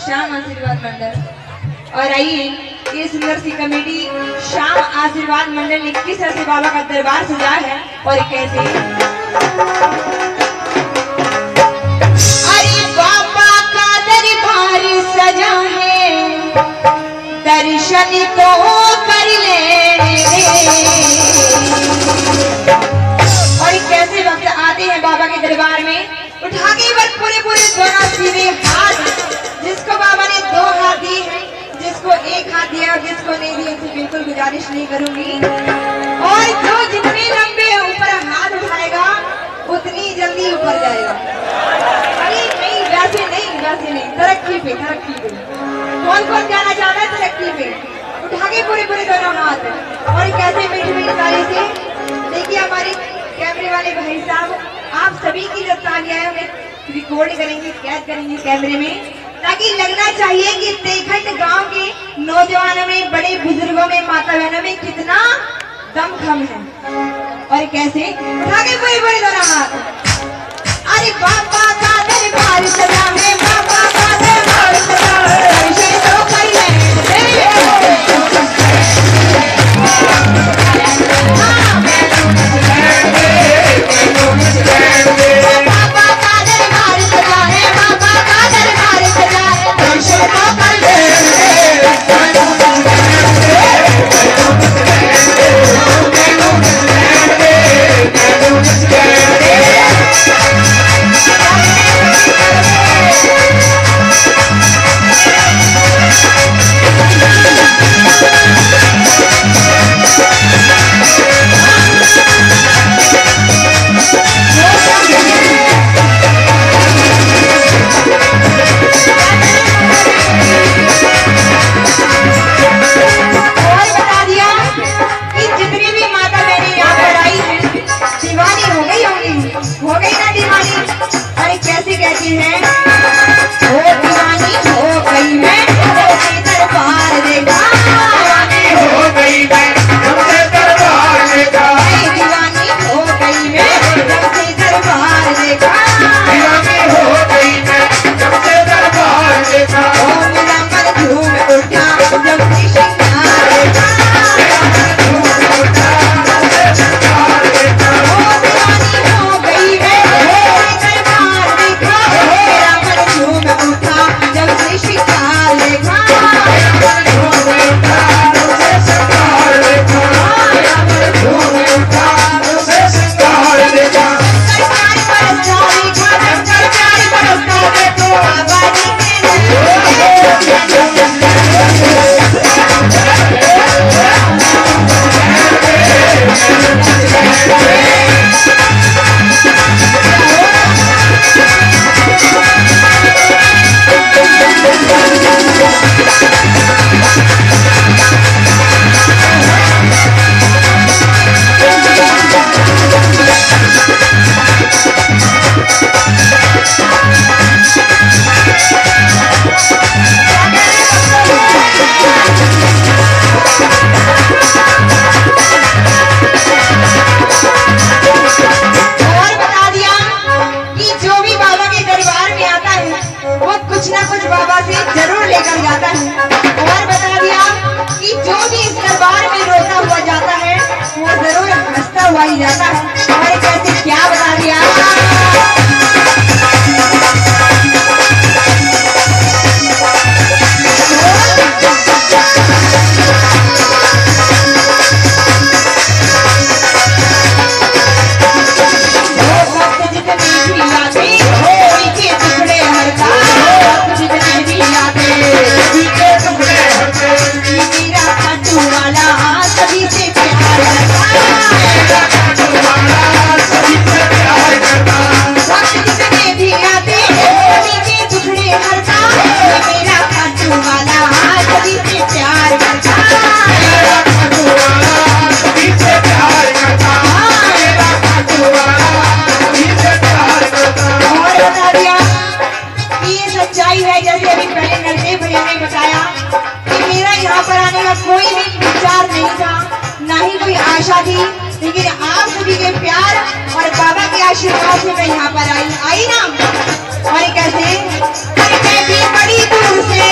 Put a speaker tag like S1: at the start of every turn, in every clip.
S1: श्याम आशीर्वाद मंडल। और आइए ये सुंदर सी कमेटी श्याम आशीर्वाद मंडल ने किस तरह से बाबा का दरबार सजा है और कैसे। अरे बाबा का दरबार सजा है, दर्शन तो कर ले। और कैसे भक्त आते हैं बाबा के दरबार में, उठा के बस पूरे दोनों सीधे हाथ, जिसको बाबा ने 2 हाथ दिए हैं, जिसको 1 हाथ दिया और जिसको नहीं दिया उनसे बिल्कुल गुजारिश नहीं करूंगी। और जो जितने लंबे ऊपर हाथ उठाएगा उतनी जल्दी ऊपर जाएगा। अरे नहीं, वैसे नहीं, तरक्की पे। कौन जाना चाहता है तरक्की पे? उठा के पूरे दोनों हाथ। और कैसे मीठी ताली से देखिए हमारे कैमरे वाले भाई साहब, आप सभी की जब तालियां हैं उन्हें रिकॉर्ड करेंगे, कैद करेंगे कैमरे में, ताकि लगना चाहिए कि तेखंड गांव के नौजवानों में, बड़े बुजुर्गों में, माता बहनों में कितना दमखम है। और कैसे उठा के पूरे दोनों हाथ। अरे बाबा का दरबार सजा है, बाबा का दरबार सजा है, दर्शन तो कर ले। जाता है। और कैसे क्या बता दिया। लेकिन आप सभी के प्यार और बाबा के आशीर्वाद से मैं यहाँ पर आई ना। और कैसे बड़ी दूर से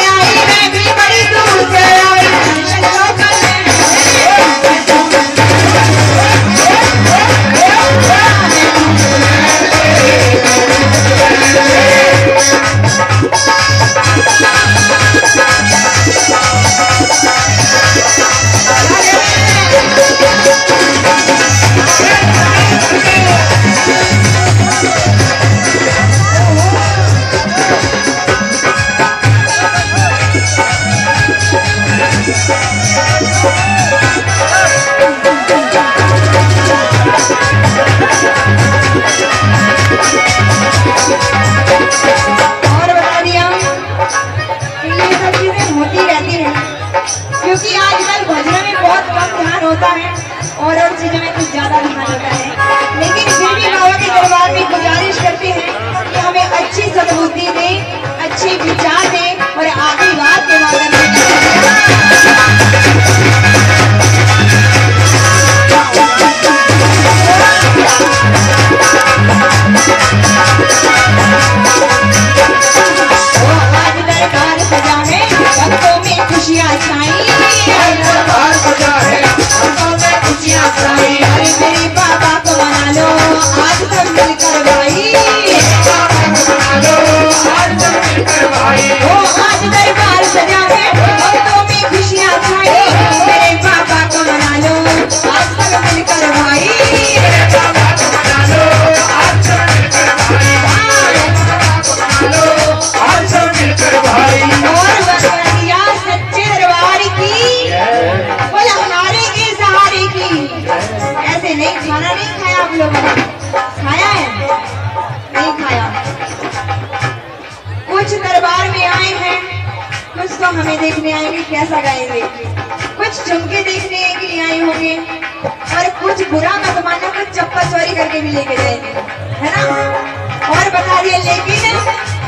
S1: हमें देखने आएंगे कैसा गाएंगे। कुछ झुमके देखने के लिए आए होंगे और कुछ बुरा मत मानना, कुछ चप्पल चोरी करके भी लेके जाएंगे, है ना। और बता दिए, लेकिन